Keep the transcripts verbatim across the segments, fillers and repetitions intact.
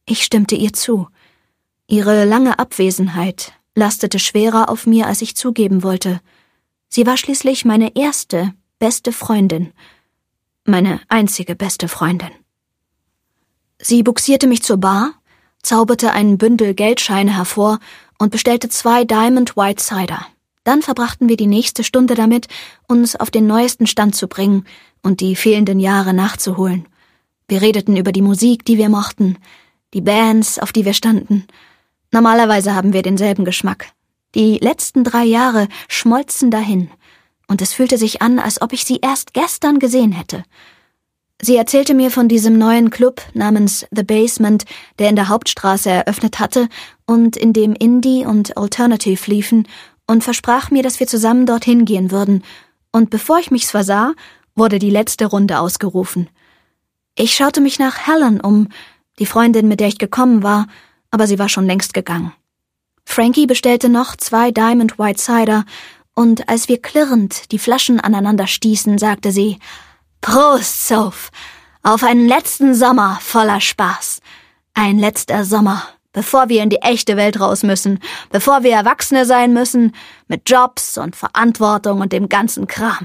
Ich stimmte ihr zu. Ihre lange Abwesenheit lastete schwerer auf mir, als ich zugeben wollte. Sie war schließlich meine erste, beste Freundin. Meine einzige beste Freundin. Sie buxierte mich zur Bar, zauberte einen Bündel Geldscheine hervor und bestellte zwei Diamond White Cider. Dann verbrachten wir die nächste Stunde damit, uns auf den neuesten Stand zu bringen und die fehlenden Jahre nachzuholen. Wir redeten über die Musik, die wir mochten, die Bands, auf die wir standen. Normalerweise haben wir denselben Geschmack. Die letzten drei Jahre schmolzen dahin, und es fühlte sich an, als ob ich sie erst gestern gesehen hätte. Sie erzählte mir von diesem neuen Club namens The Basement, der in der Hauptstraße eröffnet hatte und in dem Indie und Alternative liefen, und versprach mir, dass wir zusammen dorthin gehen würden. Und bevor ich mich's versah, wurde die letzte Runde ausgerufen. Ich schaute mich nach Helen um, die Freundin, mit der ich gekommen war, aber sie war schon längst gegangen. Frankie bestellte noch zwei Diamond White Cider, und als wir klirrend die Flaschen aneinander stießen, sagte sie: »Prost, Soph, auf einen letzten Sommer voller Spaß. Ein letzter Sommer, bevor wir in die echte Welt raus müssen, bevor wir Erwachsene sein müssen, mit Jobs und Verantwortung und dem ganzen Kram.«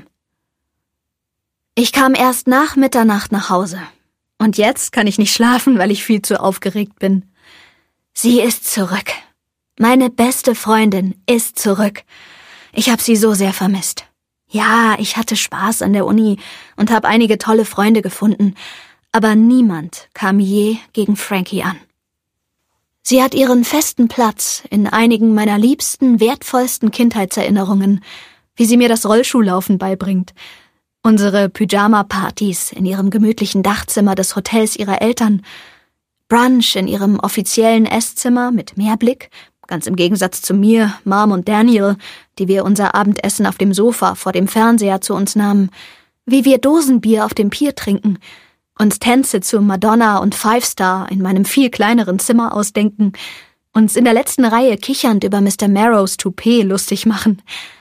Ich kam erst nach Mitternacht nach Hause. Und jetzt kann ich nicht schlafen, weil ich viel zu aufgeregt bin. Sie ist zurück. Meine beste Freundin ist zurück. Ich habe sie so sehr vermisst. Ja, ich hatte Spaß an der Uni und habe einige tolle Freunde gefunden, aber niemand kam je gegen Frankie an. Sie hat ihren festen Platz in einigen meiner liebsten, wertvollsten Kindheitserinnerungen, wie sie mir das Rollschuhlaufen beibringt, unsere Pyjama-Partys in ihrem gemütlichen Dachzimmer des Hotels ihrer Eltern, Brunch in ihrem offiziellen Esszimmer mit Meerblick, ganz im Gegensatz zu mir, Mom und Daniel, die wir unser Abendessen auf dem Sofa vor dem Fernseher zu uns nahmen, wie wir Dosenbier auf dem Pier trinken, uns Tänze zu Madonna und Five Star in meinem viel kleineren Zimmer ausdenken, uns in der letzten Reihe kichernd über Mister Marrows Toupet lustig machen.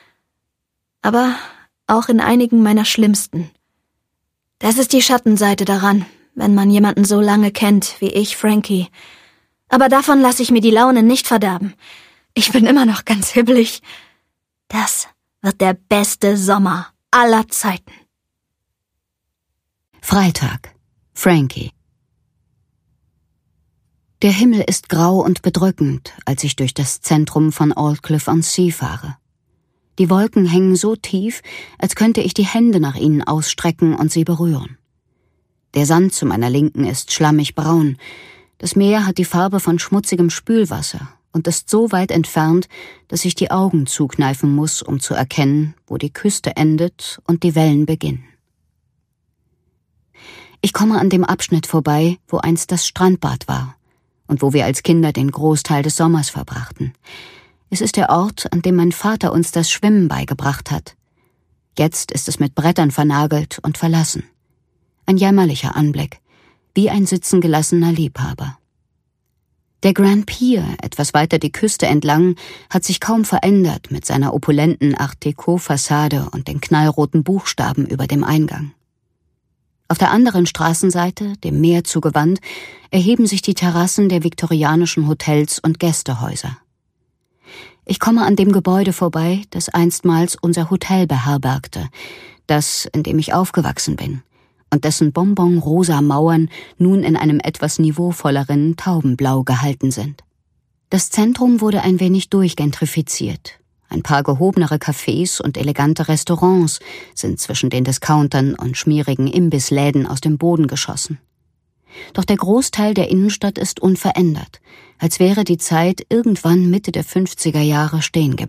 Aber auch in einigen meiner schlimmsten. Das ist die Schattenseite daran, wenn man jemanden so lange kennt wie ich, Frankie. Aber davon lasse ich mir die Laune nicht verderben. Ich bin immer noch ganz hibbelig. Das wird der beste Sommer aller Zeiten. Freitag. Frankie. Der Himmel ist grau und bedrückend, als ich durch das Zentrum von Aldclyffe-on-Sea fahre. Die Wolken hängen so tief, als könnte ich die Hände nach ihnen ausstrecken und sie berühren. Der Sand zu meiner Linken ist schlammig braun. Das Meer hat die Farbe von schmutzigem Spülwasser und ist so weit entfernt, dass ich die Augen zukneifen muss, um zu erkennen, wo die Küste endet und die Wellen beginnen. Ich komme an dem Abschnitt vorbei, wo einst das Strandbad war und wo wir als Kinder den Großteil des Sommers verbrachten. Es ist der Ort, an dem mein Vater uns das Schwimmen beigebracht hat. Jetzt ist es mit Brettern vernagelt und verlassen. Ein jämmerlicher Anblick, wie ein sitzengelassener Liebhaber. Der Grand Pier, etwas weiter die Küste entlang, hat sich kaum verändert mit seiner opulenten Art Deco-Fassade und den knallroten Buchstaben über dem Eingang. Auf der anderen Straßenseite, dem Meer zugewandt, erheben sich die Terrassen der viktorianischen Hotels und Gästehäuser. Ich komme an dem Gebäude vorbei, das einstmals unser Hotel beherbergte, das, in dem ich aufgewachsen bin, und dessen bonbonrosa Mauern nun in einem etwas niveauvolleren Taubenblau gehalten sind. Das Zentrum wurde ein wenig durchgentrifiziert. Ein paar gehobenere Cafés und elegante Restaurants sind zwischen den Discountern und schmierigen Imbissläden aus dem Boden geschossen. Doch der Großteil der Innenstadt ist unverändert, als wäre die Zeit irgendwann Mitte der fünfziger Jahre stehen geblieben.